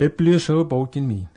Biblíusögubókin mín.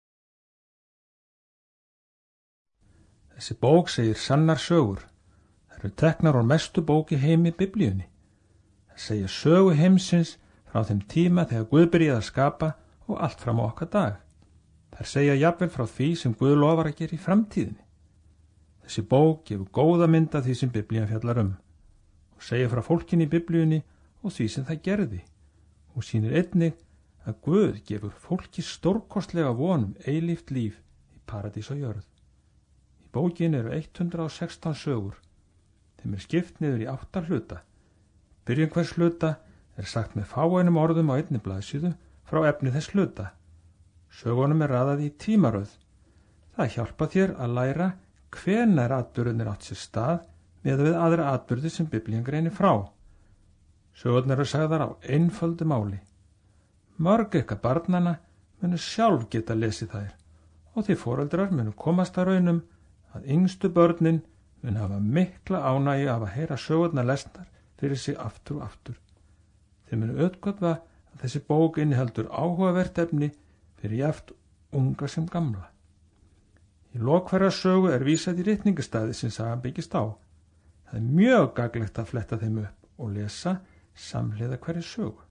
Þessi bók segir sannar sögur. Það eru teknar úr mestu bók í heimi, Biblíunni. Það segir sögu heimsins frá þeim tíma þegar Guð byrjaði að skapa og allt fram á okkar dag. Það segja jafnvel frá því sem Guð lofar að gera í framtíðinni. Þessi bók gefur góða mynd af því sem Biblían fjallar og segir frá fólkinni í Biblíunni og því sem það gerði. Hún sýnir einnig að Guð gefur fólki stórkostlega von eilíft líf í paradís á jörð. Í bókinni eru 116 sögur. Þeim skipt niður í 8 hluta. Byrjun hvers hluta sagt með fáeinum orðum á einni blaðsíðu frá efni þess hluta. Sögunum raðað í tímaröð. Það hjálpa þér að læra hvenær atburðirnir átt sér stað með við aðra atburði sem Biblían greinir frá. Sögurnar eru sagðar á einföldu máli. Mörg ykkar barnanna munu sjálf geta lesið þær og því foreldrar munu komast að raunum að yngstu börnin munu hafa mikla ánægju af að heyra sögurnar lesnar fyrir sig aftur og aftur. Þeir munu uppgötva að þessi bók inniheldur áhugavert efni fyrir jafnt unga sem gamla. Í lok hverrar sögu vísað í ritningarstaði sem sagan byggist á. Það mjög gagnlegt að fletta þeim upp og lesa samhliða hverri sögu.